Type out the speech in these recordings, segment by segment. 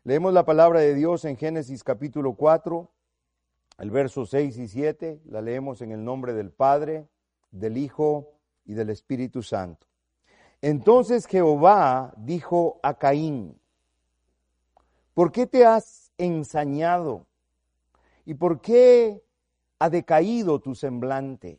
Leemos la palabra de Dios en Génesis capítulo 4, el verso 6 y 7. La leemos en el nombre del Padre, del Hijo y del Espíritu Santo. Entonces Jehová dijo a Caín: ¿por qué te has ensañado? ¿Y por qué ha decaído tu semblante?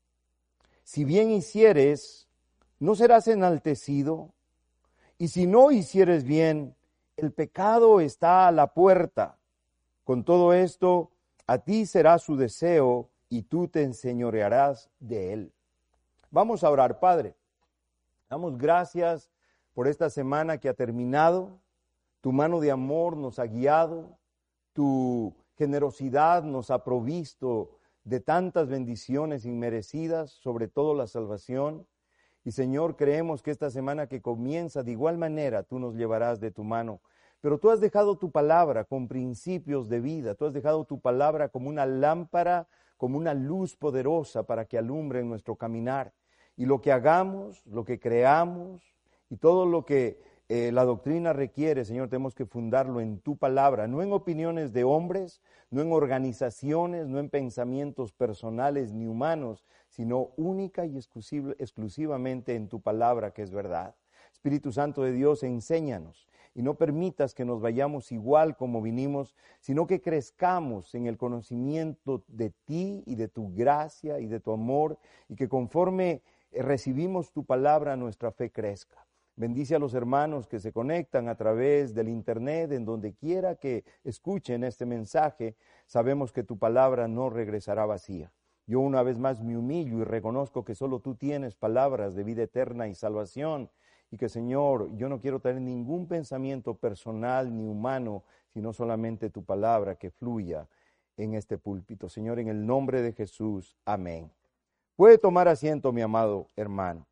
Si bien hicieres, ¿no serás enaltecido? Y si no hicieres bien, el pecado está a la puerta. Con todo esto, a ti será su deseo y tú te enseñorearás de él. Vamos a orar. Padre, damos gracias por esta semana que ha terminado. Tu mano de amor nos ha guiado, tu generosidad nos ha provisto de tantas bendiciones inmerecidas, sobre todo la salvación. Y Señor, creemos que esta semana que comienza, de igual manera, tú nos llevarás de tu mano. Pero tú has dejado tu palabra con principios de vida, tú has dejado tu palabra como una lámpara, como una luz poderosa para que alumbre en nuestro caminar. Y lo que hagamos, lo que creamos y todo lo que la doctrina requiere, Señor, tenemos que fundarlo en tu palabra, no en opiniones de hombres, no en organizaciones, no en pensamientos personales ni humanos, sino única y exclusivamente en tu palabra, que es verdad. Espíritu Santo de Dios, enséñanos y no permitas que nos vayamos igual como vinimos, sino que crezcamos en el conocimiento de ti y de tu gracia y de tu amor, y que conforme recibimos tu palabra, nuestra fe crezca. Bendice a los hermanos que se conectan a través del internet, en donde quiera que escuchen este mensaje. Sabemos que tu palabra no regresará vacía. Yo una vez más me humillo y reconozco que solo tú tienes palabras de vida eterna y salvación, y que, Señor, yo no quiero tener ningún pensamiento personal ni humano, sino solamente tu palabra que fluya en este púlpito. Señor, en el nombre de Jesús, amén. Puede tomar asiento, mi amado hermano.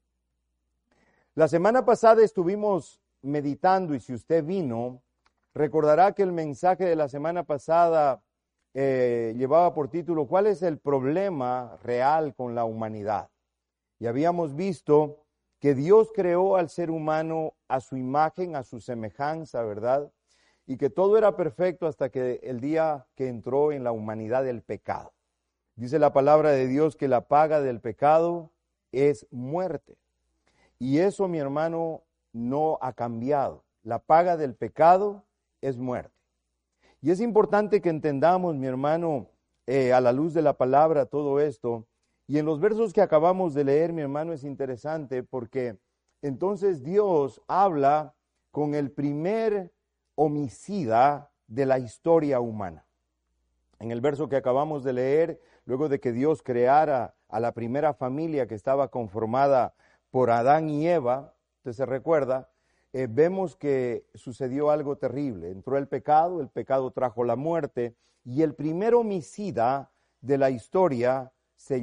La semana pasada estuvimos meditando, y si usted vino, recordará que el mensaje de la semana pasada llevaba por título ¿cuál es el problema real con la humanidad? Y habíamos visto que Dios creó al ser humano a su imagen, a su semejanza, ¿verdad? Y que todo era perfecto hasta que el día que entró en la humanidad el pecado. Dice la palabra de Dios que la paga del pecado es muerte. Y eso, mi hermano, no ha cambiado. La paga del pecado es muerte. Y es importante que entendamos, mi hermano, a la luz de la palabra, todo esto. Y en los versos que acabamos de leer, mi hermano, es interesante porque entonces Dios habla con el primer homicida de la historia humana. En el verso que acabamos de leer, luego de que Dios creara a la primera familia que estaba conformada por Adán y Eva, usted se recuerda, vemos que sucedió algo terrible. Entró el pecado trajo la muerte, y el primer homicida de la historia se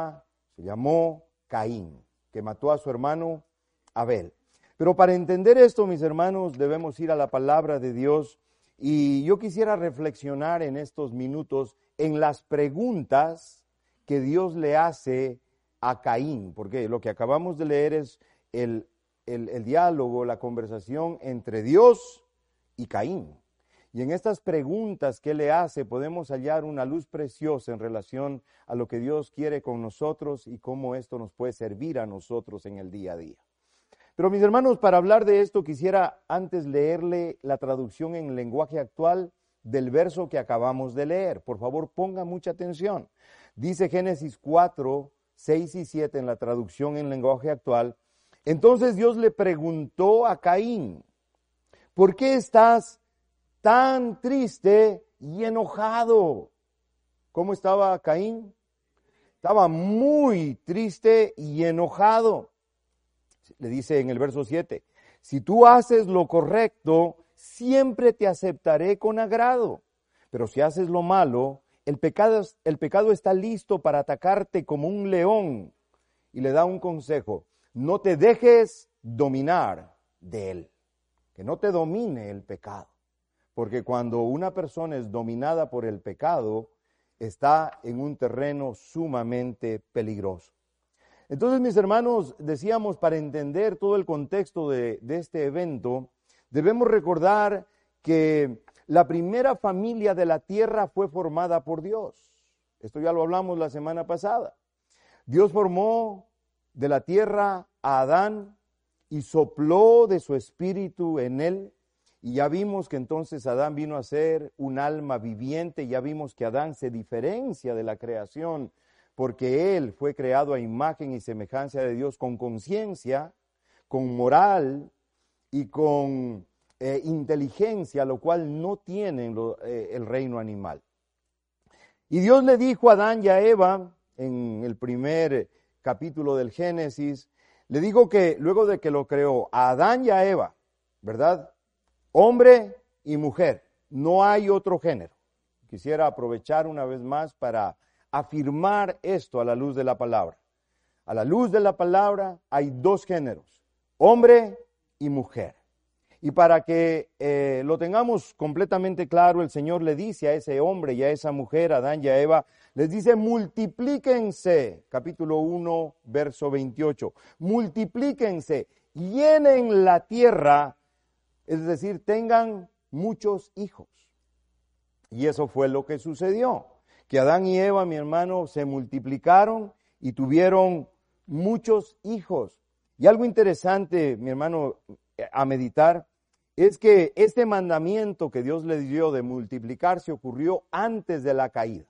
llamó Caín, que mató a su hermano Abel. Pero para entender esto, mis hermanos, debemos ir a la palabra de Dios, y yo quisiera reflexionar en estos minutos en las preguntas que Dios le hace a Caín, porque lo que acabamos de leer es el diálogo, la conversación entre Dios y Caín. Y en estas preguntas que le hace podemos hallar una luz preciosa en relación a lo que Dios quiere con nosotros y cómo esto nos puede servir a nosotros en el día a día. Pero mis hermanos, para hablar de esto quisiera antes leerle la traducción en lenguaje actual del verso que acabamos de leer. Por favor, ponga mucha atención. Dice Génesis 4, 6 y 7 en la traducción en lenguaje actual. Entonces Dios le preguntó a Caín: ¿por qué estás tan triste y enojado? ¿Cómo estaba Caín? Estaba muy triste y enojado. Le dice en el verso 7, si tú haces lo correcto, siempre te aceptaré con agrado. Pero si haces lo malo, el pecado está listo para atacarte como un león. Y le da un consejo: no te dejes dominar de él, que no te domine el pecado. Porque cuando una persona es dominada por el pecado, está en un terreno sumamente peligroso. Entonces, mis hermanos, decíamos, para entender todo el contexto de este evento, debemos recordar que la primera familia de la tierra fue formada por Dios. Esto ya lo hablamos la semana pasada. Dios formó de la tierra a Adán y sopló de su espíritu en él. Y ya vimos que entonces Adán vino a ser un alma viviente. Ya vimos que Adán se diferencia de la creación porque él fue creado a imagen y semejanza de Dios con conciencia, con moral y con inteligencia, lo cual no tienen el reino animal. Y Dios le dijo a Adán y a Eva, en el primer capítulo del Génesis, le dijo que luego de que lo creó a Adán y a Eva, ¿verdad? Hombre y mujer, no hay otro género. Quisiera aprovechar una vez más para afirmar esto a la luz de la palabra. A la luz de la palabra hay dos géneros, hombre y mujer. Y para que lo tengamos completamente claro, el Señor le dice a ese hombre y a esa mujer, a Adán y a Eva, les dice, multiplíquense, capítulo 1, verso 28, multiplíquense, llenen la tierra, es decir, tengan muchos hijos. Y eso fue lo que sucedió, que Adán y Eva, mi hermano, se multiplicaron y tuvieron muchos hijos. Y algo interesante, mi hermano, a meditar, es que este mandamiento que Dios le dio de multiplicarse ocurrió antes de la caída,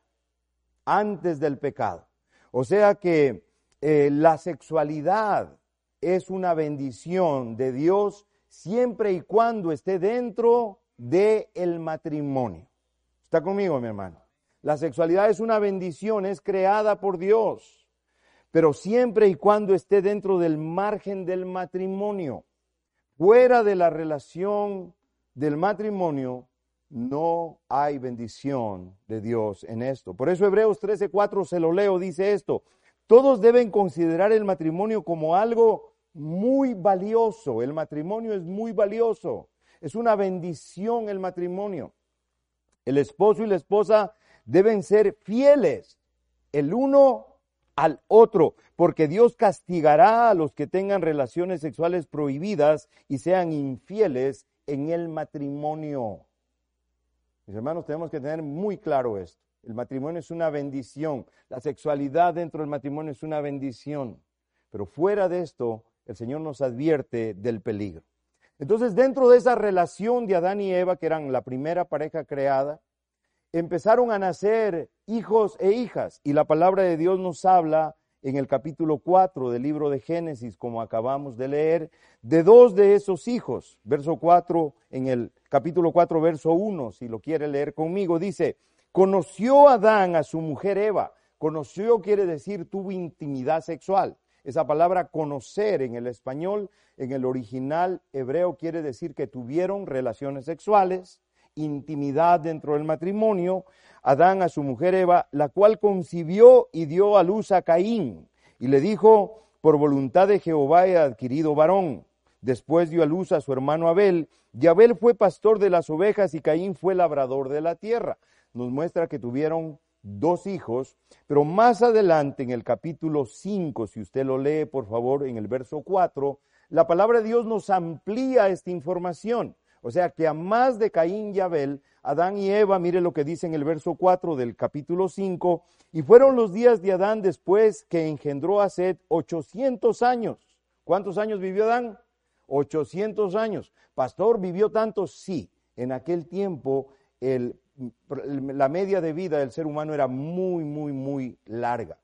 antes del pecado. O sea que la sexualidad es una bendición de Dios siempre y cuando esté dentro del matrimonio. ¿Está conmigo, mi hermano? La sexualidad es una bendición, es creada por Dios, pero siempre y cuando esté dentro del margen del matrimonio. Fuera de la relación del matrimonio, no hay bendición de Dios en esto. Por eso Hebreos 13:4 se lo leo, dice esto: todos deben considerar el matrimonio como algo muy valioso. El matrimonio es muy valioso. Es una bendición el matrimonio. El esposo y la esposa deben ser fieles el uno al otro, porque Dios castigará a los que tengan relaciones sexuales prohibidas y sean infieles en el matrimonio. Mis hermanos, tenemos que tener muy claro esto. El matrimonio es una bendición. La sexualidad dentro del matrimonio es una bendición. Pero fuera de esto, el Señor nos advierte del peligro. Entonces, dentro de esa relación de Adán y Eva, que eran la primera pareja creada, empezaron a nacer hijos e hijas, y la palabra de Dios nos habla en el capítulo 4 del libro de Génesis, como acabamos de leer, de dos de esos hijos. Verso 4, en el capítulo 4, verso 1, si lo quiere leer conmigo, dice, conoció Adán a su mujer Eva. Conoció quiere decir tuvo intimidad sexual. Esa palabra conocer en el español, en el original hebreo, quiere decir que tuvieron relaciones sexuales, intimidad dentro del matrimonio, Adán a su mujer Eva, la cual concibió y dio a luz a Caín, y le dijo, por voluntad de Jehová he adquirido varón. Después dio a luz a su hermano Abel, y Abel fue pastor de las ovejas y Caín fue labrador de la tierra. Nos muestra que tuvieron dos hijos, pero más adelante en el capítulo 5, si usted lo lee por favor en el verso 4, la palabra de Dios nos amplía esta información. O sea que a más de Caín y Abel, Adán y Eva, mire lo que dice en el verso 4 del capítulo 5, y fueron los días de Adán después que engendró a Set 800 años. ¿Cuántos años vivió Adán? 800 años. Pastor, ¿vivió tanto? Sí. En aquel tiempo la media de vida del ser humano era muy larga.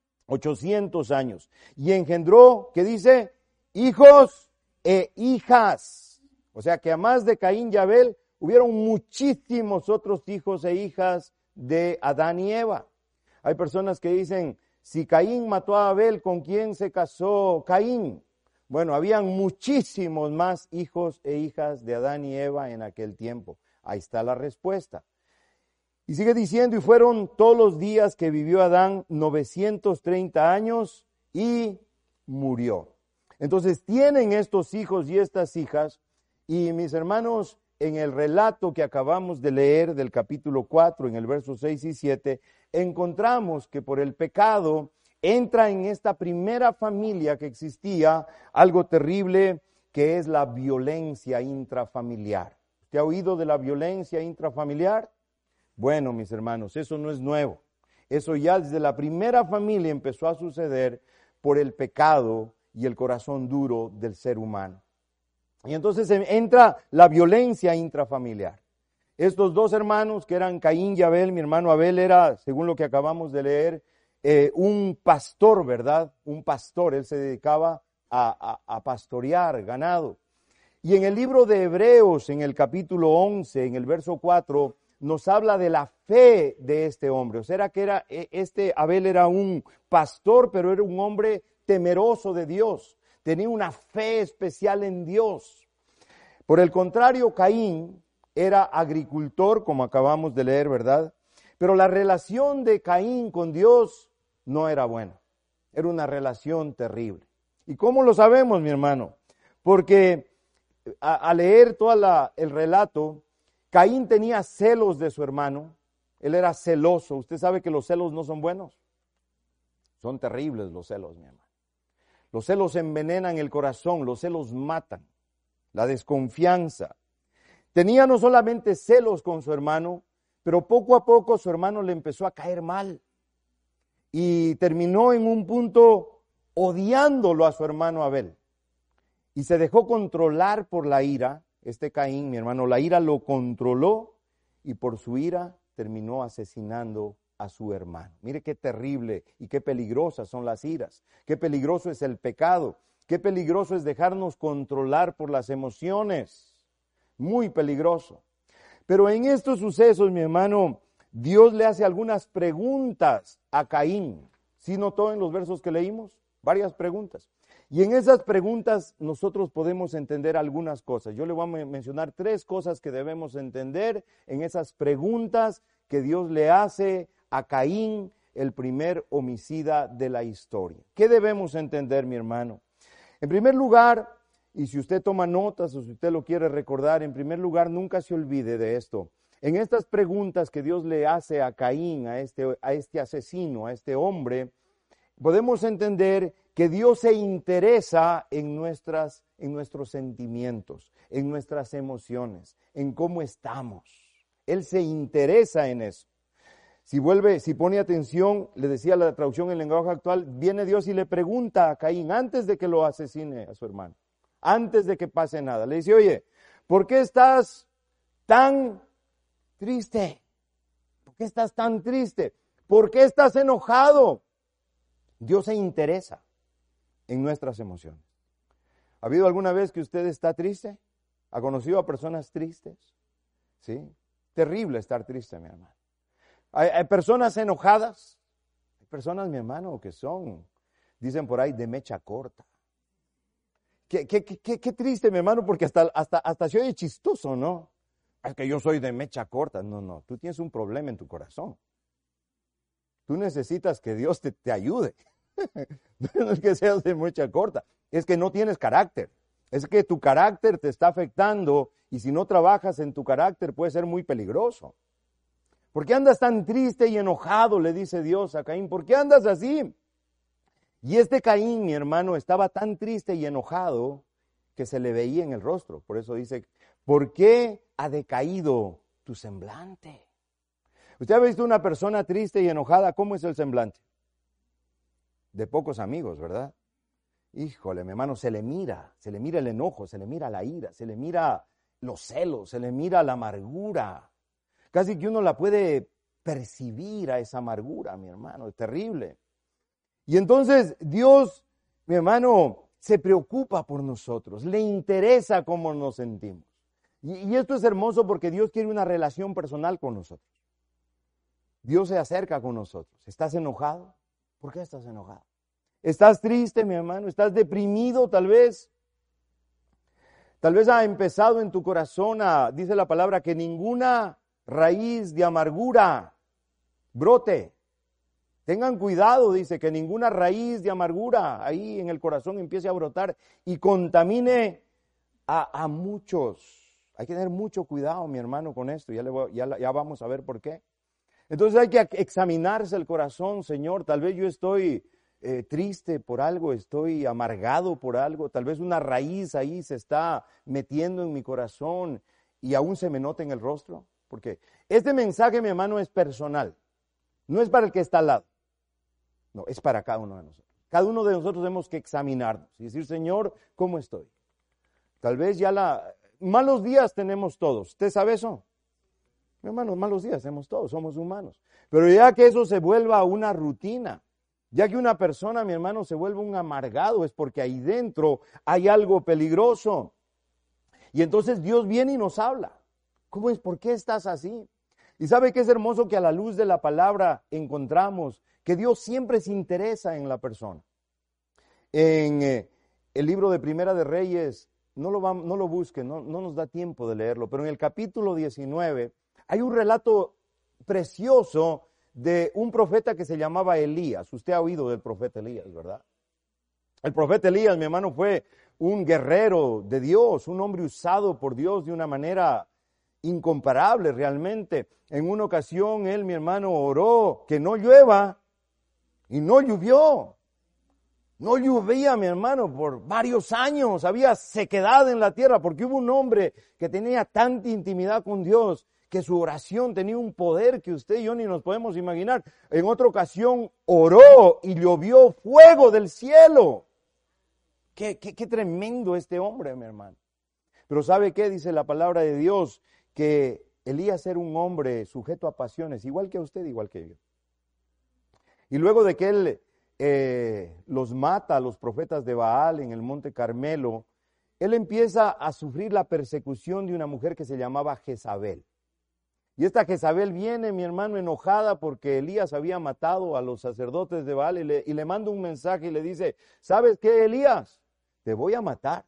800 años. Y engendró, ¿qué dice? Hijos e hijas. O sea que a más de Caín y Abel, hubieron muchísimos otros hijos e hijas de Adán y Eva. Hay personas que dicen, si Caín mató a Abel, ¿con quién se casó Caín? Bueno, habían muchísimos más hijos e hijas de Adán y Eva en aquel tiempo. Ahí está la respuesta. Y sigue diciendo, y fueron todos los días que vivió Adán 930 años y murió. Entonces tienen estos hijos y estas hijas. Y mis hermanos, en el relato que acabamos de leer del capítulo 4, en el verso 6 y 7, encontramos que por el pecado entra en esta primera familia que existía algo terrible, que es la violencia intrafamiliar. ¿Usted ha oído de la violencia intrafamiliar? Bueno, mis hermanos, eso no es nuevo. Eso ya desde la primera familia empezó a suceder por el pecado y el corazón duro del ser humano. Y entonces entra la violencia intrafamiliar. Estos dos hermanos que eran Caín y Abel, mi hermano Abel era, según lo que acabamos de leer, un pastor, ¿verdad? Un pastor, él se dedicaba a pastorear ganado. Y en el libro de Hebreos, en el capítulo 11, en el verso 4, nos habla de la fe de este hombre. O sea, que Abel era un pastor, pero era un hombre temeroso de Dios. Tenía una fe especial en Dios. Por el contrario, Caín era agricultor, como acabamos de leer, ¿verdad? Pero la relación de Caín con Dios no era buena. Era una relación terrible. ¿Y cómo lo sabemos, mi hermano? Porque a leer todo el relato, Caín tenía celos de su hermano. Él era celoso. Usted sabe que los celos no son buenos. Son terribles los celos, mi hermano. Los celos envenenan el corazón, los celos matan. La desconfianza. Tenía no solamente celos con su hermano, pero poco a poco su hermano le empezó a caer mal. Y terminó en un punto odiándolo a su hermano Abel. Y se dejó controlar por la ira. Caín, mi hermano, la ira lo controló y por su ira terminó asesinando a su hermano. Mire qué terrible y qué peligrosas son las iras. Qué peligroso es el pecado. Qué peligroso es dejarnos controlar por las emociones. Muy peligroso. Pero en estos sucesos, mi hermano, Dios le hace algunas preguntas a Caín. ¿Sí notó en los versos que leímos? Varias preguntas. Y en esas preguntas nosotros podemos entender algunas cosas. Yo le voy a mencionar 3 cosas que debemos entender en esas preguntas que Dios le hace a Caín, el primer homicida de la historia. ¿Qué debemos entender, mi hermano? En primer lugar, y si usted toma notas o si usted lo quiere recordar, en primer lugar, nunca se olvide de esto. En estas preguntas que Dios le hace a Caín, a este asesino, a este hombre, podemos entender que Dios se interesa en nuestros sentimientos, en nuestras emociones, en cómo estamos. Él se interesa en eso. Si pone atención, le decía la traducción en lenguaje actual, viene Dios y le pregunta a Caín antes de que lo asesine a su hermano, antes de que pase nada. Le dice, oye, ¿por qué estás tan triste? ¿Por qué estás tan triste? ¿Por qué estás enojado? Dios se interesa en nuestras emociones. ¿Ha habido alguna vez que usted está triste? ¿Ha conocido a personas tristes? ¿Sí? Terrible estar triste, mi hermano. Hay personas enojadas. Hay personas, mi hermano, que dicen por ahí, de mecha corta. Qué triste, mi hermano, porque hasta se oye chistoso, ¿no? Es que yo soy de mecha corta. No, tú tienes un problema en tu corazón. Tú necesitas que Dios te ayude. No es que seas de mecha corta, es que no tienes carácter. Es que tu carácter te está afectando y si no trabajas en tu carácter puede ser muy peligroso. ¿Por qué andas tan triste y enojado? Le dice Dios a Caín. ¿Por qué andas así? Y Caín, mi hermano, estaba tan triste y enojado que se le veía en el rostro. Por eso dice, ¿por qué ha decaído tu semblante? ¿Usted ha visto una persona triste y enojada? ¿Cómo es el semblante? De pocos amigos, ¿verdad? Híjole, mi hermano, se le mira el enojo, se le mira la ira, se le mira los celos, se le mira la amargura. Casi que uno la puede percibir a esa amargura, mi hermano, es terrible. Y entonces Dios, mi hermano, se preocupa por nosotros, le interesa cómo nos sentimos. Y esto es hermoso porque Dios quiere una relación personal con nosotros. Dios se acerca con nosotros. ¿Estás enojado? ¿Por qué estás enojado? ¿Estás triste, mi hermano? ¿Estás deprimido tal vez? Tal vez ha empezado en tu corazón dice la palabra, que ninguna raíz de amargura brote. Tengan cuidado, dice, que ninguna raíz de amargura ahí en el corazón empiece a brotar y contamine a muchos. Hay que tener mucho cuidado, mi hermano, con esto. Ya vamos a ver por qué. Entonces hay que examinarse el corazón, Señor. Tal vez yo estoy triste por algo, estoy amargado por algo. Tal vez una raíz ahí se está metiendo en mi corazón y aún se me nota en el rostro? Porque este mensaje, mi hermano, es personal. No es para el que está al lado. No, es para cada uno de nosotros. Cada uno de nosotros tenemos que examinarnos y decir, Señor, ¿cómo estoy? Tal vez malos días tenemos todos. ¿Usted sabe eso? Mi hermano, malos días tenemos todos, somos humanos. Pero ya que eso se vuelva una rutina, ya que una persona, mi hermano, se vuelve un amargado, es porque ahí dentro hay algo peligroso. Y entonces Dios viene y nos habla. ¿Cómo es? ¿Por qué estás así? Y sabe que es hermoso que a la luz de la palabra encontramos que Dios siempre se interesa en la persona. En el libro de Primera de Reyes, no lo busquen, no nos da tiempo de leerlo, pero en el capítulo 19 hay un relato precioso de un profeta que se llamaba Elías. Usted ha oído del profeta Elías, ¿verdad? El profeta Elías, mi hermano, fue un guerrero de Dios, un hombre usado por Dios de una manera incomparable realmente. En una ocasión él, mi hermano, oró que no llueva y no llovió. No llovía, mi hermano, por varios años. Había sequedad en la tierra porque hubo un hombre que tenía tanta intimidad con Dios que su oración tenía un poder que usted y yo ni nos podemos imaginar. En otra ocasión oró y llovió fuego del cielo. Qué tremendo este hombre, mi hermano. Pero ¿sabe qué? Dice la palabra de Dios, que Elías era un hombre sujeto a pasiones, igual que usted, igual que yo. Y luego de que él los mata a los profetas de Baal en el monte Carmelo, él empieza a sufrir la persecución de una mujer que se llamaba Jezabel. Y esta Jezabel viene, mi hermano, enojada porque Elías había matado a los sacerdotes de Baal y le manda un mensaje y le dice, ¿sabes qué, Elías? Te voy a matar.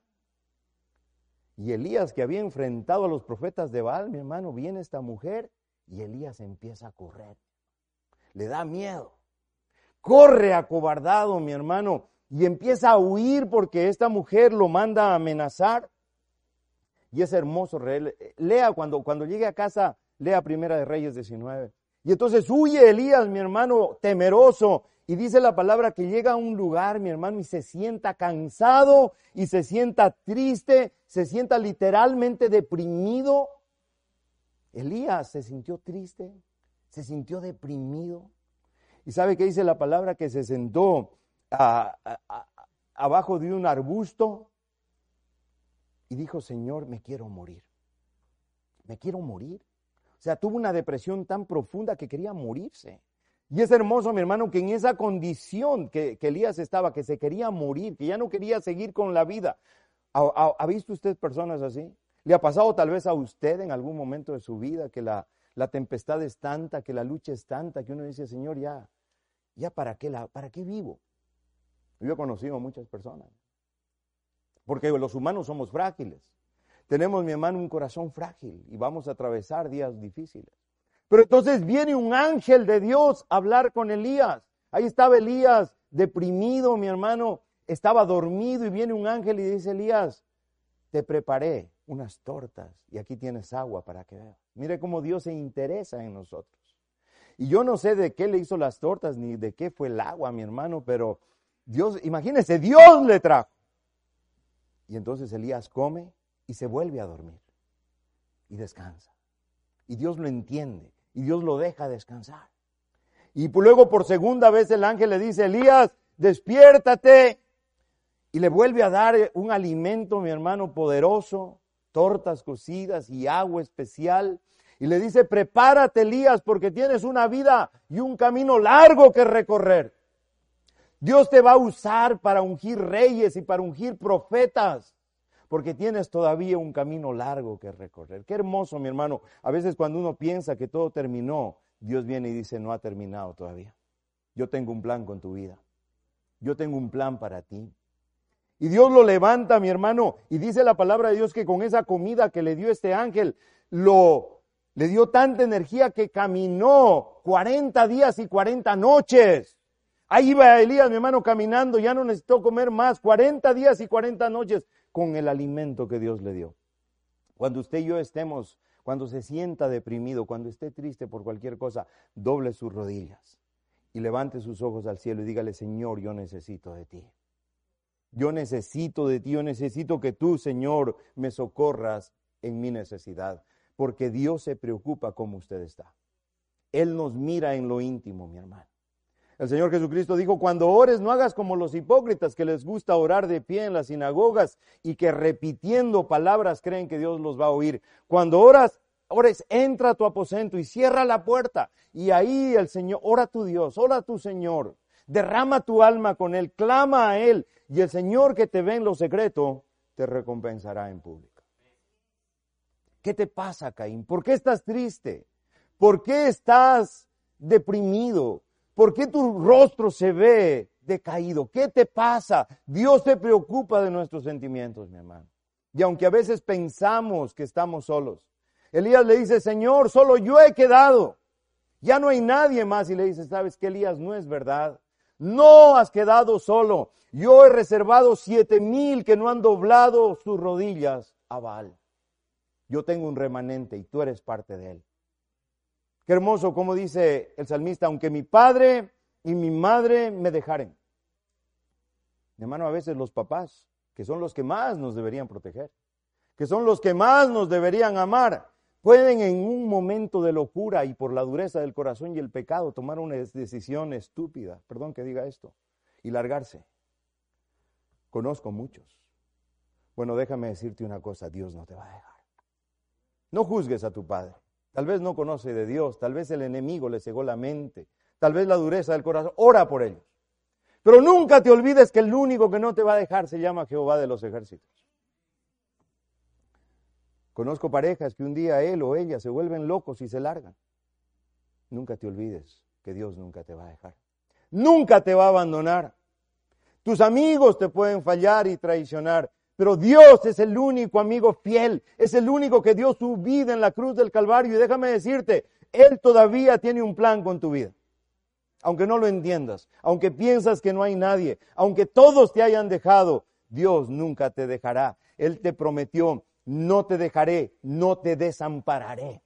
Y Elías, que había enfrentado a los profetas de Baal, mi hermano, viene esta mujer y Elías empieza a correr. Le da miedo. Corre acobardado, mi hermano, y empieza a huir porque esta mujer lo manda a amenazar. Y es hermoso, lea cuando llegue a casa, lea Primera de Reyes 19. Y entonces huye Elías, mi hermano, temeroso. Y dice la palabra que llega a un lugar, mi hermano, y se sienta cansado y se sienta triste, se sienta literalmente deprimido. Elías se sintió triste, se sintió deprimido. ¿Y sabe qué dice la palabra? Que se sentó abajo de un arbusto y dijo, Señor, me quiero morir. Me quiero morir. O sea, tuvo una depresión tan profunda que quería morirse. Y es hermoso, mi hermano, que en esa condición que Elías estaba, que se quería morir, que ya no quería seguir con la vida. ¿Ha visto usted personas así? ¿Le ha pasado tal vez a usted en algún momento de su vida que la tempestad es tanta, que la lucha es tanta, que uno dice, Señor, ya ¿para qué vivo? Yo he conocido a muchas personas. Porque los humanos somos frágiles. Tenemos, mi hermano, un corazón frágil y vamos a atravesar días difíciles. Pero entonces viene un ángel de Dios a hablar con Elías. Ahí estaba Elías deprimido, mi hermano, estaba dormido y viene un ángel y dice, Elías, te preparé unas tortas y aquí tienes agua para que veas. Mire cómo Dios se interesa en nosotros. Y yo no sé de qué le hizo las tortas ni de qué fue el agua, mi hermano, pero Dios, imagínese, Dios le trajo. Y entonces Elías come y se vuelve a dormir y descansa. Y Dios lo entiende y Dios lo deja descansar. Y luego por segunda vez el ángel le dice, Elías, despiértate. Y le vuelve a dar un alimento, mi hermano, poderoso, tortas cocidas y agua especial. Y le dice, prepárate, Elías, porque tienes una vida y un camino largo que recorrer. Dios te va a usar para ungir reyes y para ungir profetas, porque tienes todavía un camino largo que recorrer. Qué hermoso, mi hermano. A veces cuando uno piensa que todo terminó, Dios viene y dice, no ha terminado todavía. Yo tengo un plan con tu vida. Yo tengo un plan para ti. Y Dios lo levanta, mi hermano, y dice la palabra de Dios que con esa comida que le dio este ángel, le dio tanta energía que caminó 40 días y 40 noches. Ahí iba Elías, mi hermano, caminando, ya no necesitó comer más, 40 días y 40 noches con el alimento que Dios le dio. Cuando usted y yo estemos, cuando se sienta deprimido, cuando esté triste por cualquier cosa, doble sus rodillas y levante sus ojos al cielo y dígale, Señor, yo necesito de ti. Yo necesito de ti, yo necesito que tú, Señor, me socorras en mi necesidad, porque Dios se preocupa cómo usted está. Él nos mira en lo íntimo, mi hermano. El Señor Jesucristo dijo, cuando ores no hagas como los hipócritas que les gusta orar de pie en las sinagogas y que repitiendo palabras creen que Dios los va a oír. Cuando ores, entra a tu aposento y cierra la puerta. Y ahí el Señor, ora a tu Dios, ora a tu Señor. Derrama tu alma con Él, clama a Él. Y el Señor que te ve en lo secreto, te recompensará en público. ¿Qué te pasa, Caín? ¿Por qué estás triste? ¿Por qué estás deprimido? ¿Por qué tu rostro se ve decaído? ¿Qué te pasa? Dios se preocupa de nuestros sentimientos, mi hermano. Y aunque a veces pensamos que estamos solos, Elías le dice, Señor, solo yo he quedado. Ya no hay nadie más. Y le dice, ¿sabes qué, Elías? No es verdad. No has quedado solo. Yo he reservado 7,000 que no han doblado sus rodillas a Baal. Yo tengo un remanente y tú eres parte de él. Qué hermoso, como dice el salmista, aunque mi padre y mi madre me dejaren. Mi hermano, a veces los papás, que son los que más nos deberían proteger, que son los que más nos deberían amar, pueden en un momento de locura y por la dureza del corazón y el pecado tomar una decisión estúpida, perdón que diga esto, y largarse. Conozco muchos. Bueno, déjame decirte una cosa, Dios no te va a dejar. No juzgues a tu padre. Tal vez no conoce de Dios, tal vez el enemigo le cegó la mente, tal vez la dureza del corazón. Ora por ellos. Pero nunca te olvides que el único que no te va a dejar se llama Jehová de los ejércitos. Conozco parejas que un día él o ella se vuelven locos y se largan. Nunca te olvides que Dios nunca te va a dejar. Nunca te va a abandonar. Tus amigos te pueden fallar y traicionar, pero Dios es el único amigo fiel, es el único que dio su vida en la cruz del Calvario. Y déjame decirte, Él todavía tiene un plan con tu vida. Aunque no lo entiendas, aunque piensas que no hay nadie, aunque todos te hayan dejado, Dios nunca te dejará. Él te prometió, no te dejaré, no te desampararé.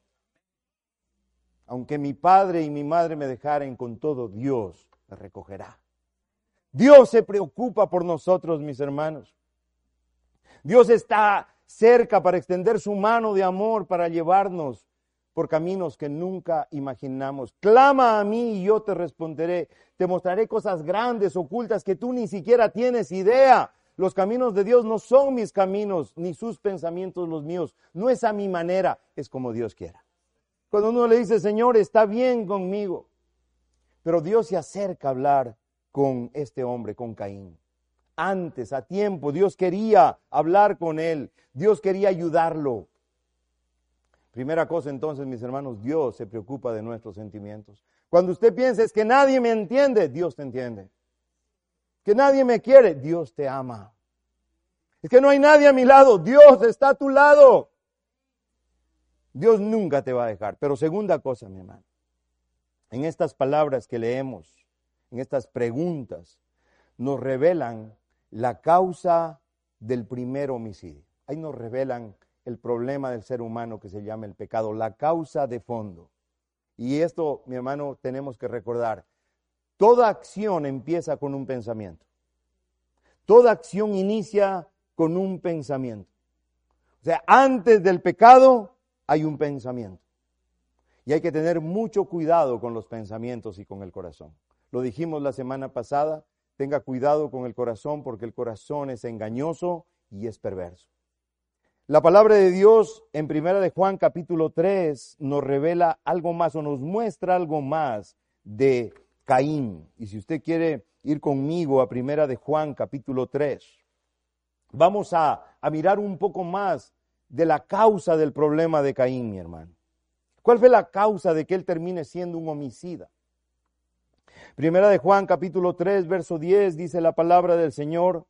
Aunque mi padre y mi madre me dejaren, con todo Dios me recogerá. Dios se preocupa por nosotros, mis hermanos. Dios está cerca para extender su mano de amor, para llevarnos por caminos que nunca imaginamos. Clama a mí y yo te responderé. Te mostraré cosas grandes, ocultas, que tú ni siquiera tienes idea. Los caminos de Dios no son mis caminos, ni sus pensamientos los míos. No es a mi manera, es como Dios quiera. Cuando uno le dice, Señor, está bien conmigo. Pero Dios se acerca a hablar con este hombre, con Caín. Antes, a tiempo, Dios quería hablar con él. Dios quería ayudarlo. Primera cosa entonces, mis hermanos, Dios se preocupa de nuestros sentimientos. Cuando usted piensa es que nadie me entiende, Dios te entiende. Que nadie me quiere, Dios te ama. Es que no hay nadie a mi lado, Dios está a tu lado. Dios nunca te va a dejar. Pero segunda cosa, mi hermano, en estas palabras que leemos, en estas preguntas, nos revelan la causa del primer homicidio. Ahí nos revelan el problema del ser humano que se llama el pecado, la causa de fondo. Y esto, mi hermano, tenemos que recordar. Toda acción empieza con un pensamiento. Toda acción inicia con un pensamiento. O sea, antes del pecado hay un pensamiento. Y hay que tener mucho cuidado con los pensamientos y con el corazón. Lo dijimos la semana pasada, tenga cuidado con el corazón porque el corazón es engañoso y es perverso. La palabra de Dios en 1 de Juan capítulo 3 nos revela algo más o nos muestra algo más de Caín. Y si usted quiere ir conmigo a 1 de Juan capítulo 3, vamos a mirar un poco más de la causa del problema de Caín, mi hermano. ¿Cuál fue la causa de que él termine siendo un homicida? 1 de Juan capítulo 3 verso 10 dice la palabra del Señor.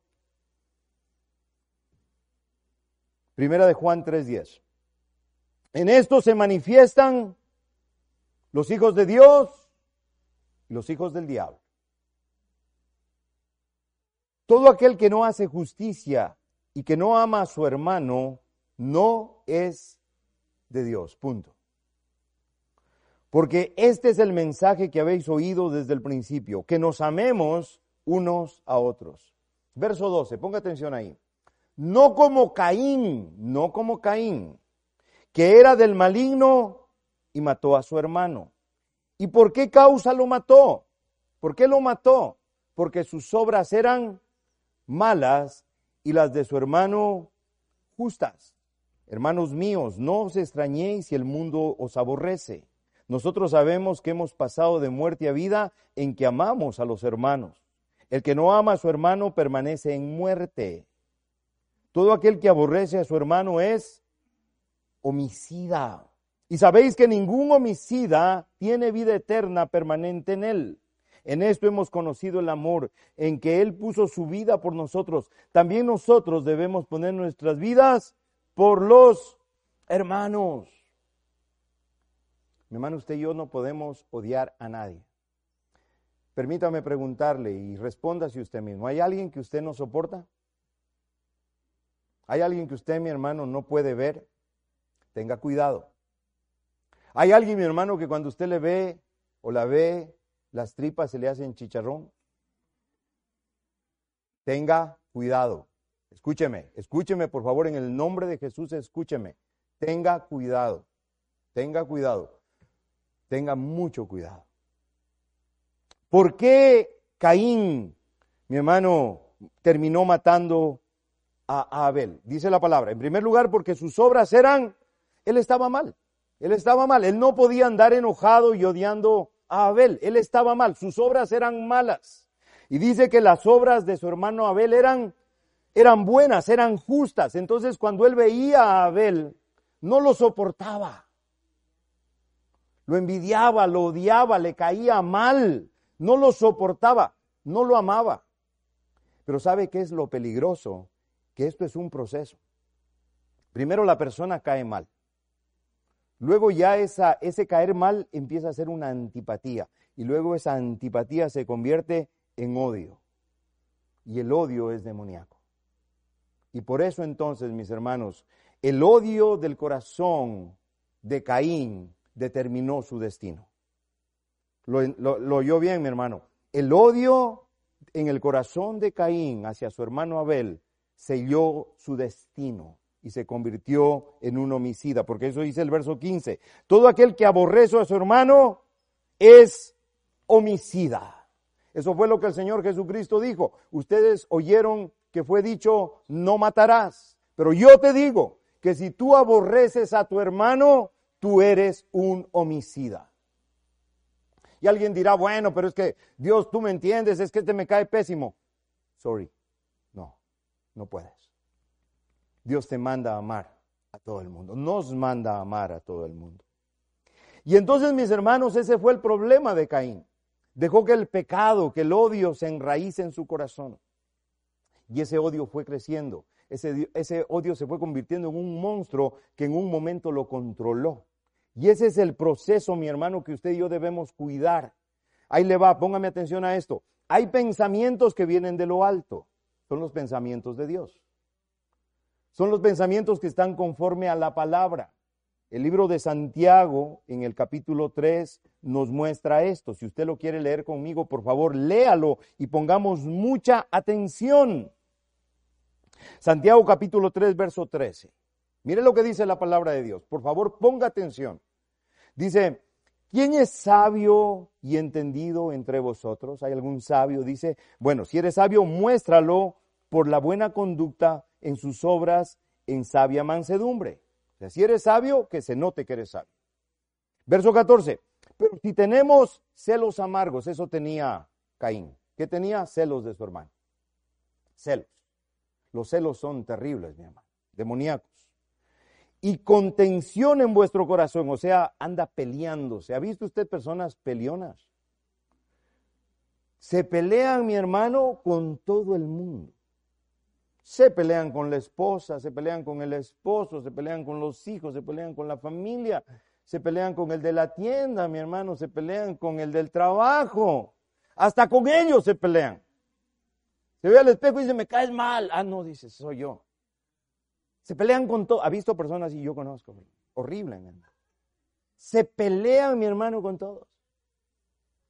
1 de Juan 3:10. En esto se manifiestan los hijos de Dios y los hijos del diablo. Todo aquel que no hace justicia y que no ama a su hermano no es de Dios. Punto. Porque este es el mensaje que habéis oído desde el principio, que nos amemos unos a otros. Verso 12, ponga atención ahí. No como Caín, que era del maligno y mató a su hermano. ¿Y por qué causa lo mató? ¿Por qué lo mató? Porque sus obras eran malas y las de su hermano justas. Hermanos míos, no os extrañéis si el mundo os aborrece. Nosotros sabemos que hemos pasado de muerte a vida en que amamos a los hermanos. El que no ama a su hermano permanece en muerte. Todo aquel que aborrece a su hermano es homicida. Y sabéis que ningún homicida tiene vida eterna permanente en él. En esto hemos conocido el amor, en que Él puso su vida por nosotros. También nosotros debemos poner nuestras vidas por los hermanos. Mi hermano, usted y yo no podemos odiar a nadie. Permítame preguntarle y respóndase usted mismo. ¿Hay alguien que usted no soporta? ¿Hay alguien que usted, mi hermano, no puede ver? Tenga cuidado. ¿Hay alguien, mi hermano, que cuando usted le ve o la ve, las tripas se le hacen chicharrón? Tenga cuidado. Escúcheme por favor, en el nombre de Jesús, escúcheme. Tenga cuidado, tenga mucho cuidado. ¿Por qué Caín, mi hermano, terminó matando a Abel? Dice la palabra, en primer lugar, porque sus obras eran, él estaba mal, él no podía andar enojado y odiando a Abel, él estaba mal, sus obras eran malas. Y dice que las obras de su hermano Abel eran buenas, eran justas. Entonces cuando él veía a Abel, no lo soportaba. Lo envidiaba, lo odiaba, le caía mal, no lo soportaba, no lo amaba. Pero ¿sabe qué es lo peligroso? Que esto es un proceso. Primero la persona cae mal. Luego ya ese caer mal empieza a ser una antipatía. Y luego esa antipatía se convierte en odio. Y el odio es demoníaco. Y por eso entonces, mis hermanos, el odio del corazón de Caín determinó su destino. Lo oyó bien, mi hermano. El odio en el corazón de Caín hacia su hermano Abel selló su destino y se convirtió en un homicida, porque eso dice el verso 15. Todo aquel que aborrece a su hermano es homicida. Eso fue lo que el Señor Jesucristo dijo. Ustedes oyeron que fue dicho, no matarás. Pero yo te digo que si tú aborreces a tu hermano, tú eres un homicida. Y alguien dirá, bueno, pero es que Dios, tú me entiendes, es que este me cae pésimo. Sorry, no puedes. Dios te manda a amar a todo el mundo, nos manda a amar a todo el mundo. Y entonces, mis hermanos, ese fue el problema de Caín. Dejó que el pecado, que el odio se enraíce en su corazón. Y ese odio fue creciendo. Ese odio se fue convirtiendo en un monstruo que en un momento lo controló. Y ese es el proceso, mi hermano, que usted y yo debemos cuidar. Ahí le va, póngame atención a esto. Hay pensamientos que vienen de lo alto. Son los pensamientos de Dios. Son los pensamientos que están conforme a la palabra. El libro de Santiago, en el capítulo 3, nos muestra esto. Si usted lo quiere leer conmigo, por favor, léalo y pongamos mucha atención. Santiago capítulo 3, verso 13. Mire lo que dice la palabra de Dios. Por favor, ponga atención. Dice, ¿quién es sabio y entendido entre vosotros? ¿Hay algún sabio? Dice, bueno, si eres sabio, muéstralo por la buena conducta en sus obras en sabia mansedumbre. O sea, si eres sabio, que se note que eres sabio. Verso 14. Pero si tenemos celos amargos, eso tenía Caín. ¿Qué tenía? Celos de su hermano. Celos. Los celos son terribles, mi hermano, demoníacos. Y contención en vuestro corazón, o sea, anda peleándose. ¿Ha visto usted personas peleonas? Se pelean, mi hermano, con todo el mundo. Se pelean con la esposa, se pelean con el esposo, se pelean con los hijos, se pelean con la familia, se pelean con el de la tienda, mi hermano, se pelean con el del trabajo. Hasta con ellos se pelean. Se ve al espejo y dice, me caes mal. Ah, no, dice, soy yo. Se pelean con todo. ¿Ha visto personas y yo conozco? Horrible, mi hermano. Se pelean, mi hermano, con todos.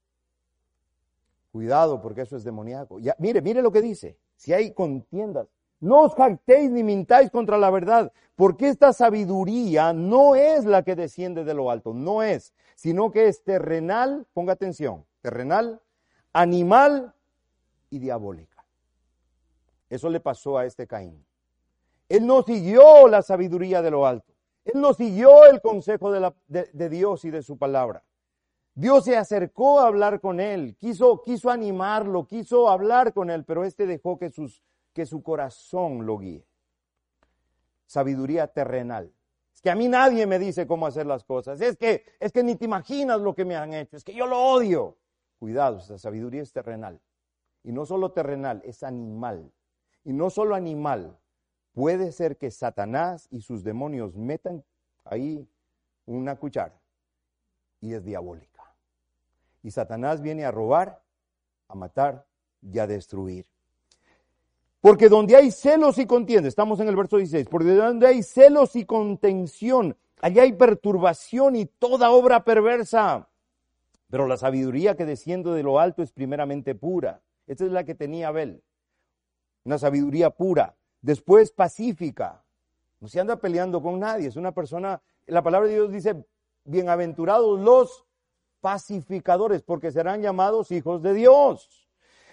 Cuidado, porque eso es demoníaco. Ya, mire lo que dice. Si hay contiendas, No os jactéis ni mintáis contra la verdad, porque esta sabiduría no es la que desciende de lo alto, no es, sino que es terrenal, ponga atención, terrenal, animal y diabólica. Eso le pasó a este Caín. Él no siguió la sabiduría de lo alto. Él no siguió el consejo de Dios y de su palabra. Dios se acercó a hablar con él, quiso animarlo, quiso hablar con él, pero dejó que su corazón lo guíe. Sabiduría terrenal. Es que a mí nadie me dice cómo hacer las cosas. Es que ni te imaginas lo que me han hecho. Es que yo lo odio. Cuidado, esta sabiduría es terrenal. Y no solo terrenal, es animal. Y no solo animal. Puede ser que Satanás y sus demonios metan ahí una cuchara. Y es diabólica. Y Satanás viene a robar, a matar y a destruir. Porque donde hay celos y contienda, estamos en el verso 16, porque donde hay celos y contención, allá hay perturbación y toda obra perversa. Pero la sabiduría que desciende de lo alto es primeramente pura. Esta es la que tenía Abel. Una sabiduría pura. Después pacífica. No se anda peleando con nadie. Es una persona, la palabra de Dios dice, bienaventurados los pacificadores, porque serán llamados hijos de Dios.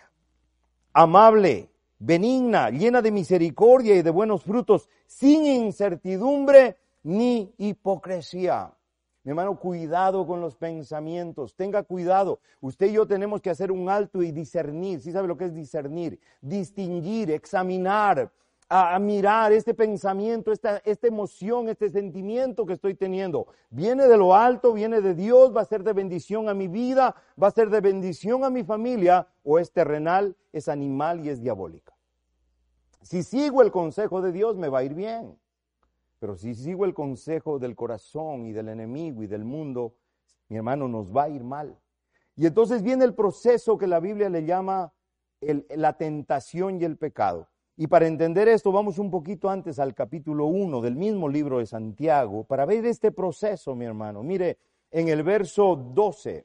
Amable, benigna, llena de misericordia y de buenos frutos, sin incertidumbre ni hipocresía. Mi hermano, cuidado con los pensamientos, tenga cuidado. Usted y yo tenemos que hacer un alto y discernir. ¿Sí sabe lo que es discernir? Distinguir, examinar, a mirar este pensamiento, esta emoción, este sentimiento que estoy teniendo. ¿Viene de lo alto, viene de Dios, va a ser de bendición a mi vida, va a ser de bendición a mi familia, o es terrenal, es animal y es diabólica? Si sigo el consejo de Dios me va a ir bien, pero si sigo el consejo del corazón y del enemigo y del mundo, mi hermano, nos va a ir mal. Y entonces viene el proceso que la Biblia le llama la tentación y el pecado. Y para entender esto, vamos un poquito antes al capítulo 1 del mismo libro de Santiago, para ver este proceso, mi hermano. Mire, en el verso 12,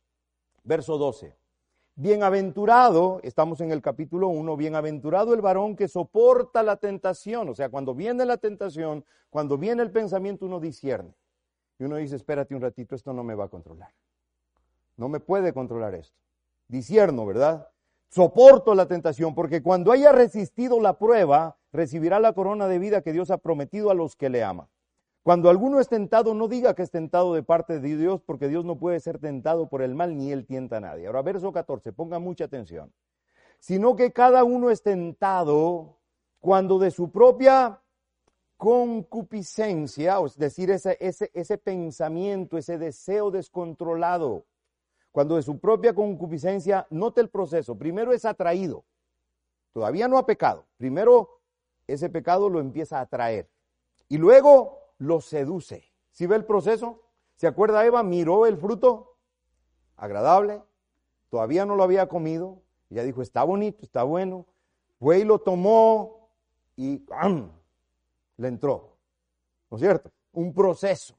bienaventurado, estamos en el capítulo 1, bienaventurado el varón que soporta la tentación. O sea, cuando viene la tentación, cuando viene el pensamiento, uno discierne. Y uno dice, espérate un ratito, esto no me va a controlar. No me puede controlar esto. Discierno, ¿verdad? Soporto la tentación, porque cuando haya resistido la prueba, recibirá la corona de vida que Dios ha prometido a los que le aman. Cuando alguno es tentado, no diga que es tentado de parte de Dios, porque Dios no puede ser tentado por el mal, ni Él tienta a nadie. Ahora, verso 14, ponga mucha atención. Sino que cada uno es tentado cuando de su propia concupiscencia, es decir, ese pensamiento, ese deseo descontrolado, cuando de su propia concupiscencia, note el proceso, primero es atraído, todavía no ha pecado, primero ese pecado lo empieza a atraer y luego lo seduce. ¿Sí ve el proceso? ¿Se acuerda Eva? Miró el fruto agradable, todavía no lo había comido, ella dijo, está bonito, está bueno, fue y lo tomó y ¡am!, le entró, ¿no es cierto? Un proceso.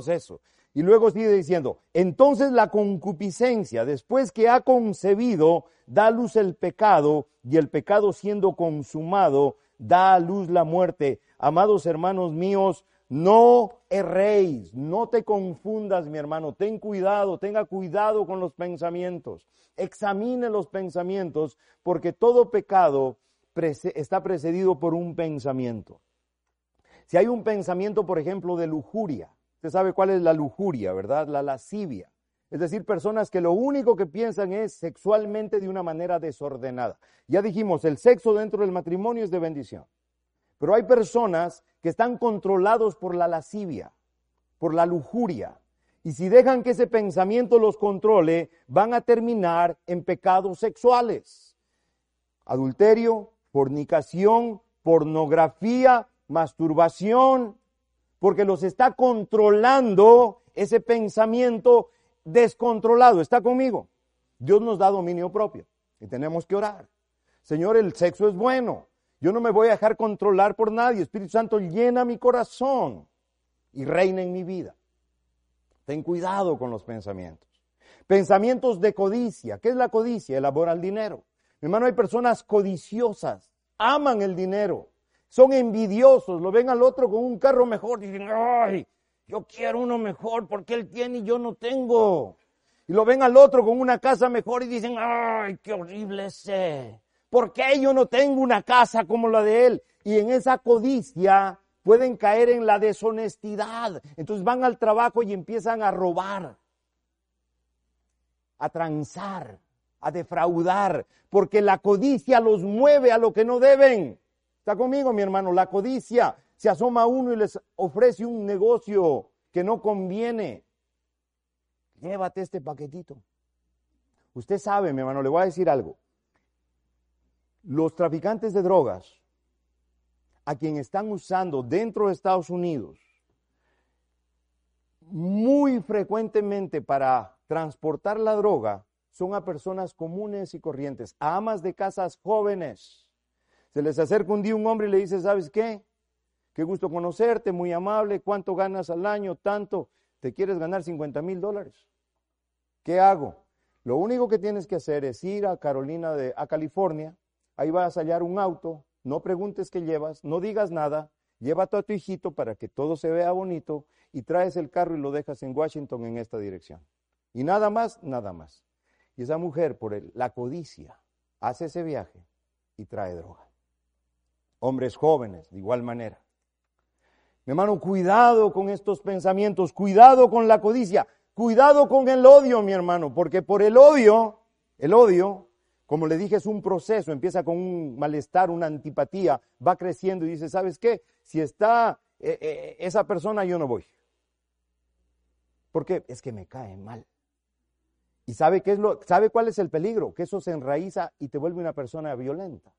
Y luego sigue diciendo, entonces la concupiscencia, después que ha concebido, da a luz el pecado, y el pecado siendo consumado, da a luz la muerte. Amados hermanos míos, no erréis, no te confundas, mi hermano, ten cuidado, tenga cuidado con los pensamientos, examine los pensamientos, porque todo pecado está precedido por un pensamiento. Si hay un pensamiento, por ejemplo, de lujuria, usted sabe cuál es la lujuria, ¿verdad? La lascivia. Es decir, personas que lo único que piensan es sexualmente de una manera desordenada. Ya dijimos, el sexo dentro del matrimonio es de bendición. Pero hay personas que están controlados por la lascivia, por la lujuria. Y si dejan que ese pensamiento los controle, van a terminar en pecados sexuales. Adulterio, fornicación, pornografía, masturbación, porque los está controlando ese pensamiento descontrolado. ¿Está conmigo? Dios nos da dominio propio y tenemos que orar. Señor, el sexo es bueno. Yo no me voy a dejar controlar por nadie. Espíritu Santo, llena mi corazón y reina en mi vida. Ten cuidado con los pensamientos. Pensamientos de codicia. ¿Qué es la codicia? El amor al dinero. Mi hermano, hay personas codiciosas. aman el dinero, son envidiosos, lo ven al otro con un carro mejor, dicen, ay, yo quiero uno mejor porque él tiene y yo no tengo. Y lo ven al otro con una casa mejor y dicen, ay, qué horrible ese. ¿Por qué yo no tengo una casa como la de él? Y en esa codicia pueden caer en la deshonestidad. Entonces van al trabajo y empiezan a robar, a transar, a defraudar, porque la codicia los mueve a lo que no deben. ¿Está conmigo, mi hermano? La codicia se asoma a uno y les ofrece un negocio que no conviene. Llévate este paquetito. Usted sabe, mi hermano, le voy a decir algo. Los traficantes de drogas, a quien están usando dentro de Estados Unidos, muy frecuentemente para transportar la droga, son a personas comunes y corrientes, a amas de casas jóvenes. Se les acerca un día un hombre y le dice, ¿sabes qué? Qué gusto conocerte, muy amable, ¿cuánto ganas al año? Tanto, ¿te quieres ganar $50,000? ¿Qué hago? Lo único que tienes que hacer es ir a California, ahí vas a hallar un auto, no preguntes qué llevas, no digas nada, llévate a tu hijito para que todo se vea bonito y traes el carro y lo dejas en Washington en esta dirección. Y nada más, nada más. Y esa mujer, por la codicia, hace ese viaje y trae droga. Hombres jóvenes, de igual manera. Mi hermano, cuidado con estos pensamientos, cuidado con la codicia, cuidado con el odio, mi hermano, porque por el odio, como le dije, es un proceso, empieza con un malestar, una antipatía, va creciendo y dice, ¿sabes qué? Si está esa persona, yo no voy. ¿Por qué? Es que me cae mal. ¿Y sabe cuál es el peligro? Que eso se enraiza y te vuelve una persona violenta.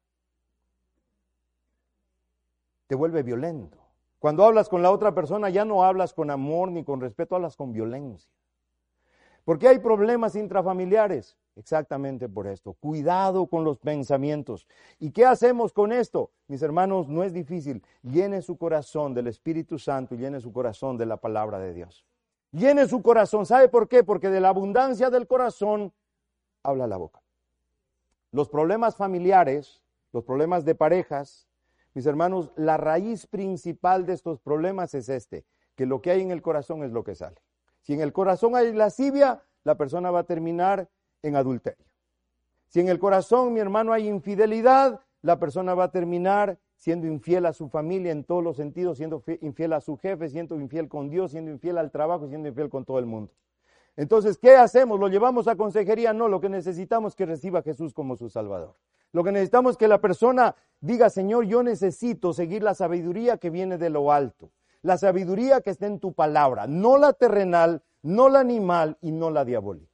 Te vuelve violento. Cuando hablas con la otra persona ya no hablas con amor ni con respeto, hablas con violencia. ¿Por qué hay problemas intrafamiliares? Exactamente por esto. Cuidado con los pensamientos. ¿Y qué hacemos con esto? Mis hermanos, no es difícil. Llene su corazón del Espíritu Santo y llene su corazón de la palabra de Dios. Llene su corazón. ¿Sabe por qué? Porque de la abundancia del corazón habla la boca. Los problemas familiares, los problemas de parejas, mis hermanos, la raíz principal de estos problemas es que lo que hay en el corazón es lo que sale. Si en el corazón hay lascivia, la persona va a terminar en adulterio. Si en el corazón, mi hermano, hay infidelidad, la persona va a terminar siendo infiel a su familia en todos los sentidos, siendo infiel a su jefe, siendo infiel con Dios, siendo infiel al trabajo, siendo infiel con todo el mundo. Entonces, ¿qué hacemos? ¿Lo llevamos a consejería? No, lo que necesitamos es que reciba a Jesús como su Salvador. Lo que necesitamos es que la persona diga, Señor, yo necesito seguir la sabiduría que viene de lo alto. La sabiduría que está en tu palabra, no la terrenal, no la animal y no la diabólica.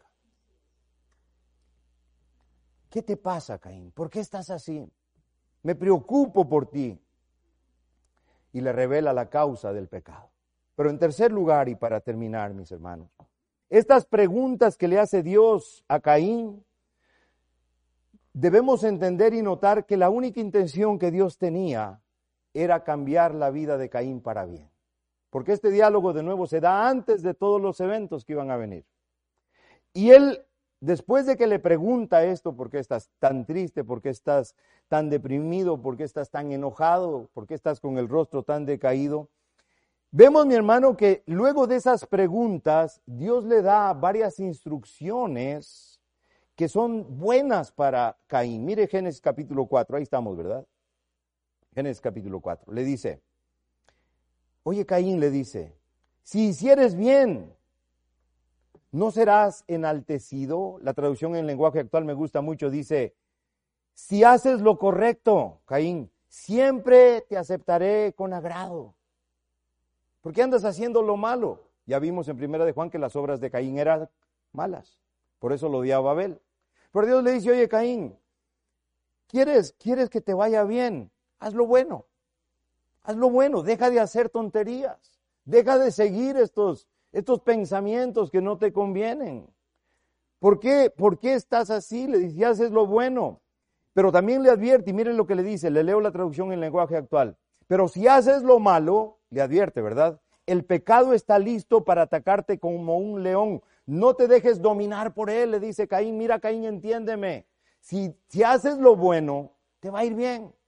¿Qué te pasa, Caín? ¿Por qué estás así? Me preocupo por ti. Y le revela la causa del pecado. Pero en tercer lugar, y para terminar, mis hermanos, estas preguntas que le hace Dios a Caín, debemos entender y notar que la única intención que Dios tenía era cambiar la vida de Caín para bien. Porque este diálogo de nuevo se da antes de todos los eventos que iban a venir. Y él, después de que le pregunta esto, ¿por qué estás tan triste? ¿Por qué estás tan deprimido? ¿Por qué estás tan enojado? ¿Por qué estás con el rostro tan decaído? Vemos, mi hermano, que luego de esas preguntas, Dios le da varias instrucciones que son buenas para Caín. Mire Génesis capítulo 4, ahí estamos, ¿verdad? Génesis capítulo 4, le dice, oye Caín, le dice, si hicieres bien, ¿no serás enaltecido? La traducción en lenguaje actual me gusta mucho, dice, si haces lo correcto, Caín, siempre te aceptaré con agrado. ¿Por qué andas haciendo lo malo? Ya vimos en 1 de Juan que las obras de Caín eran malas, por eso lo odiaba Abel. Pero Dios le dice, oye Caín, ¿quieres que te vaya bien? Haz lo bueno, deja de hacer tonterías, deja de seguir estos pensamientos que no te convienen. ¿Por qué estás así? Le dice, haces lo bueno, pero también le advierte, y miren lo que le dice, le leo la traducción en lenguaje actual, pero si haces lo malo, le advierte, ¿verdad? El pecado está listo para atacarte como un león, no te dejes dominar por él, le dice Caín, mira Caín, entiéndeme, si haces lo bueno, te va a ir bien.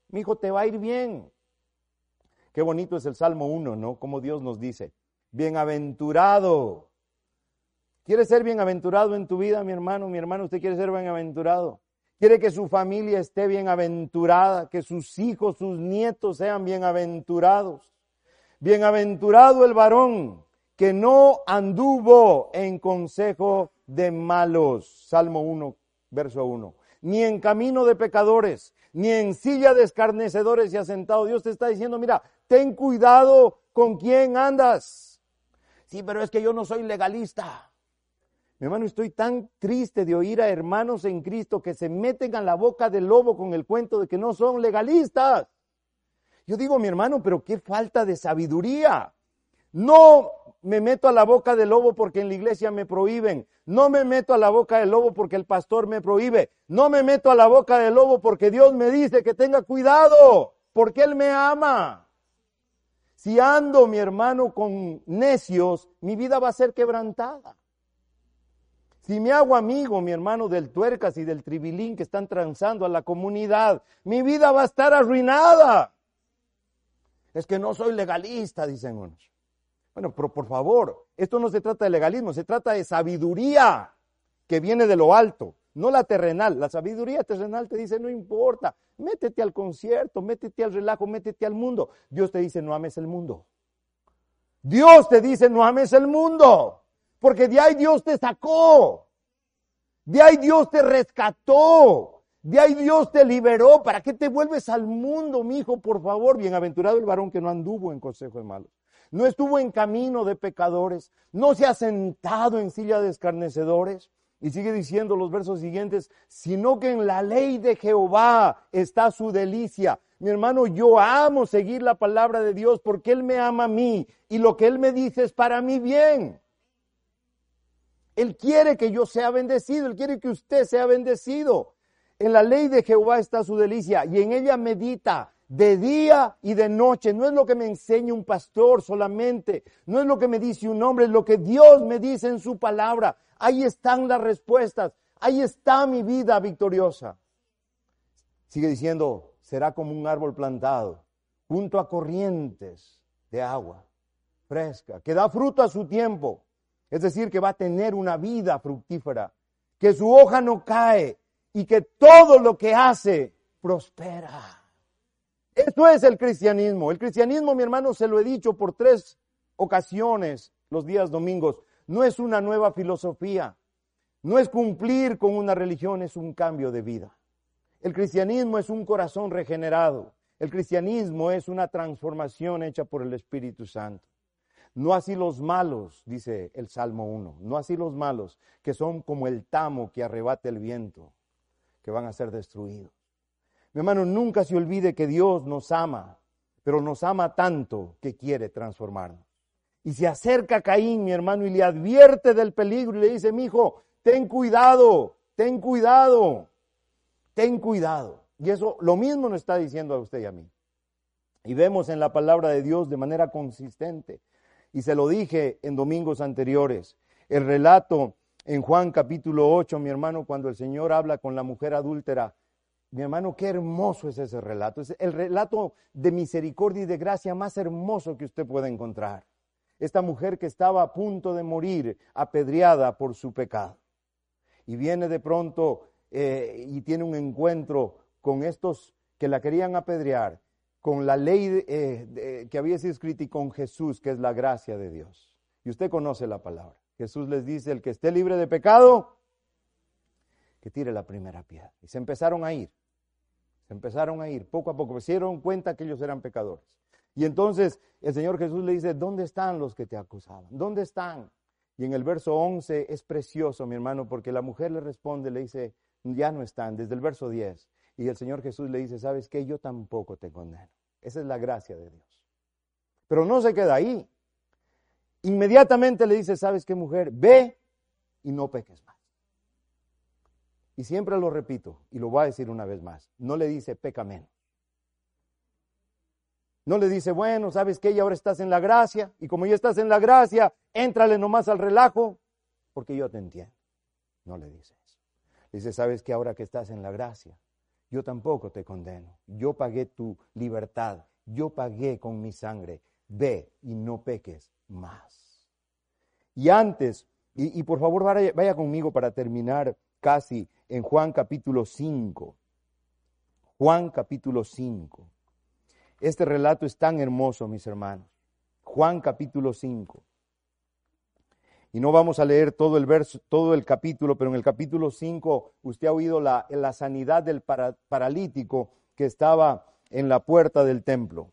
Mi hijo, te va a ir bien. Qué bonito es el Salmo 1, ¿no? Como Dios nos dice, bienaventurado. ¿Quieres ser bienaventurado en tu vida, mi hermano? Mi hermano, ¿usted quiere ser bienaventurado? ¿Quiere que su familia esté bienaventurada? Que sus hijos, sus nietos sean bienaventurados. Bienaventurado el varón que no anduvo en consejo de malos. Salmo 1, verso 1. Ni en camino de pecadores, ni en silla de escarnecedores y asentado. Dios te está diciendo, mira, ten cuidado con quién andas. Sí, pero es que yo no soy legalista. Mi hermano, estoy tan triste de oír a hermanos en Cristo que se meten a la boca del lobo con el cuento de que no son legalistas. Yo digo, mi hermano, pero qué falta de sabiduría. No me meto a la boca del lobo porque en la iglesia me prohíben. No me meto a la boca del lobo porque el pastor me prohíbe. No me meto a la boca del lobo porque Dios me dice que tenga cuidado, porque Él me ama. Si ando, mi hermano, con necios, mi vida va a ser quebrantada. Si me hago amigo, mi hermano, del tuercas y del tribilín que están transando a la comunidad, mi vida va a estar arruinada. Es que no soy legalista, dicen unos. Bueno, pero por favor, esto no se trata de legalismo, se trata de sabiduría que viene de lo alto, no la terrenal. La sabiduría terrenal te dice, no importa, métete al concierto, métete al relajo, métete al mundo. Dios te dice, no ames el mundo. Dios te dice, no ames el mundo. Porque de ahí Dios te sacó, de ahí Dios te rescató, de ahí Dios te liberó. ¿Para qué te vuelves al mundo, mi hijo? Por favor, bienaventurado el varón que no anduvo en consejo de malos, no estuvo en camino de pecadores, no se ha sentado en silla de escarnecedores. Y sigue diciendo los versos siguientes, sino que en la ley de Jehová está su delicia. Mi hermano, yo amo seguir la palabra de Dios porque Él me ama a mí y lo que Él me dice es para mi bien. Él quiere que yo sea bendecido, Él quiere que usted sea bendecido. En la ley de Jehová está su delicia y en ella medita de día y de noche. No es lo que me enseña un pastor solamente, no es lo que me dice un hombre, es lo que Dios me dice en su palabra. Ahí están las respuestas, ahí está mi vida victoriosa. Sigue diciendo, será como un árbol plantado junto a corrientes de agua fresca, que da fruto a su tiempo. Es decir, que va a tener una vida fructífera, que su hoja no cae y que todo lo que hace prospera. Esto es el cristianismo. El cristianismo, mi hermano, se lo he dicho por 3 ocasiones los días domingos, no es una nueva filosofía, no es cumplir con una religión, es un cambio de vida. El cristianismo es un corazón regenerado. El cristianismo es una transformación hecha por el Espíritu Santo. No así los malos, dice el Salmo 1, no así los malos, que son como el tamo que arrebata el viento, que van a ser destruidos. Mi hermano, nunca se olvide que Dios nos ama, pero nos ama tanto que quiere transformarnos. Y se acerca a Caín, mi hermano, y le advierte del peligro y le dice, mi hijo, ten cuidado, ten cuidado, ten cuidado. Y eso lo mismo nos está diciendo a usted y a mí. Y vemos en la palabra de Dios de manera consistente. Y se lo dije en domingos anteriores, el relato en Juan capítulo 8, mi hermano, cuando el Señor habla con la mujer adúltera. Mi hermano, qué hermoso es ese relato. Es el relato de misericordia y de gracia más hermoso que usted pueda encontrar. Esta mujer que estaba a punto de morir, apedreada por su pecado. Y viene de pronto y tiene un encuentro con estos que la querían apedrear, con la ley que había sido escrita y con Jesús, que es la gracia de Dios. Y usted conoce la palabra. Jesús les dice, el que esté libre de pecado, que tire la primera piedra. Y se empezaron a ir. Poco a poco. Se dieron cuenta que ellos eran pecadores. Y entonces el Señor Jesús le dice, ¿dónde están los que te acusaban? ¿Dónde están? Y en el verso 11 es precioso, mi hermano, porque la mujer le responde, le dice, ya no están, desde el verso 10. Y el Señor Jesús le dice, ¿sabes qué? Yo tampoco te condeno. Esa es la gracia de Dios. Pero no se queda ahí. Inmediatamente le dice, ¿sabes qué, mujer? Ve y no peques más. Y siempre lo repito, y lo voy a decir una vez más, no le dice, peca menos. No le dice, bueno, ¿sabes qué? Y ahora estás en la gracia, y como ya estás en la gracia, éntrale nomás al relajo, porque yo te entiendo. No le dice eso. Le dice, ¿sabes qué? Ahora que estás en la gracia, yo tampoco te condeno. Yo pagué tu libertad, yo pagué con mi sangre. Ve y no peques más. Y antes, y por favor vaya conmigo para terminar casi en Juan capítulo 5. Juan capítulo 5. Este relato es tan hermoso, mis hermanos. Juan capítulo 5. Y no vamos a leer todo el verso, todo el capítulo, pero en el capítulo 5 usted ha oído la sanidad del paralítico que estaba en la puerta del templo.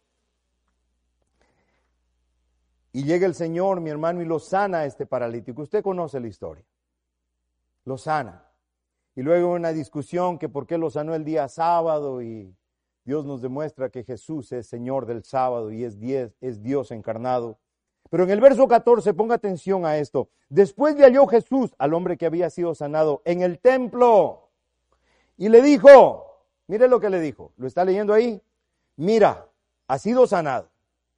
Y llega el Señor, mi hermano, y lo sana a este paralítico. Usted conoce la historia. Lo sana. Y luego una discusión que por qué lo sanó el día sábado, y Dios nos demuestra que Jesús es Señor del sábado y es Dios encarnado. Pero en el verso 14, ponga atención a esto. Después le halló Jesús al hombre que había sido sanado en el templo y le dijo, mire lo que le dijo, ¿lo está leyendo ahí? Mira, has sido sanado.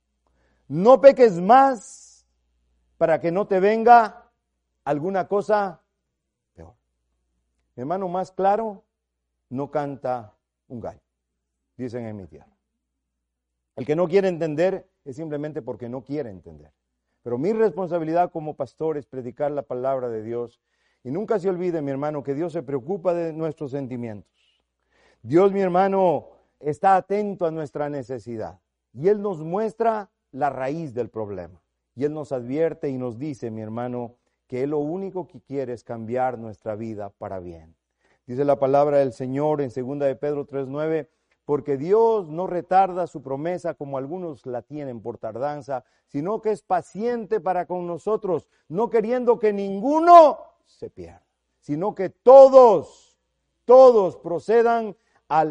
No peques más para que no te venga alguna cosa peor. Mi hermano, más claro, no canta un gallo, dicen en mi tierra. El que no quiere entender es simplemente porque no quiere entender. Pero mi responsabilidad como pastor es predicar la palabra de Dios. Y nunca se olvide, mi hermano, que Dios se preocupa de nuestros sentimientos. Dios, mi hermano, está atento a nuestra necesidad. Y Él nos muestra la raíz del problema. Y Él nos advierte y nos dice, mi hermano, que Él lo único que quiere es cambiar nuestra vida para bien. Dice la palabra del Señor en 2 de Pedro 3:9, porque Dios no retarda su promesa como algunos la tienen por tardanza, sino que es paciente para con nosotros, no queriendo que ninguno se pierda, sino que todos procedan al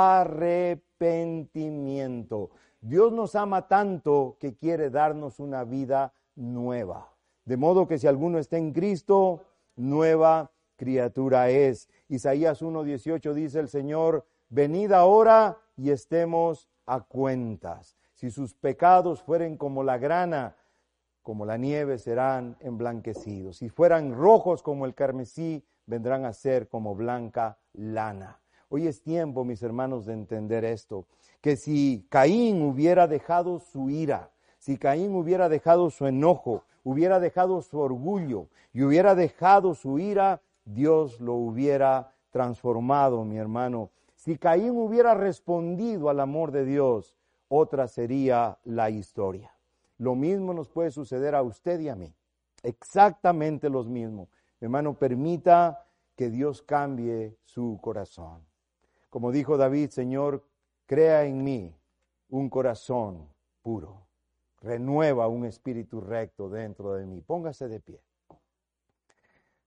arrepentimiento. Dios nos ama tanto que quiere darnos una vida nueva. De modo que si alguno está en Cristo, nueva criatura es. Isaías 1:18 dice el Señor, venid ahora y estemos a cuentas. Si sus pecados fueren como la grana, como la nieve serán emblanquecidos. Si fueran rojos como el carmesí, vendrán a ser como blanca lana. Hoy es tiempo, mis hermanos, de entender esto, que si Caín hubiera dejado su ira, si Caín hubiera dejado su enojo, hubiera dejado su orgullo y hubiera dejado su ira, Dios lo hubiera transformado, mi hermano. Si Caín hubiera respondido al amor de Dios, otra sería la historia. Lo mismo nos puede suceder a usted y a mí. Exactamente lo mismo. Mi hermano, permita que Dios cambie su corazón. Como dijo David, Señor, crea en mí un corazón puro. Renueva un espíritu recto dentro de mí. Póngase de pie.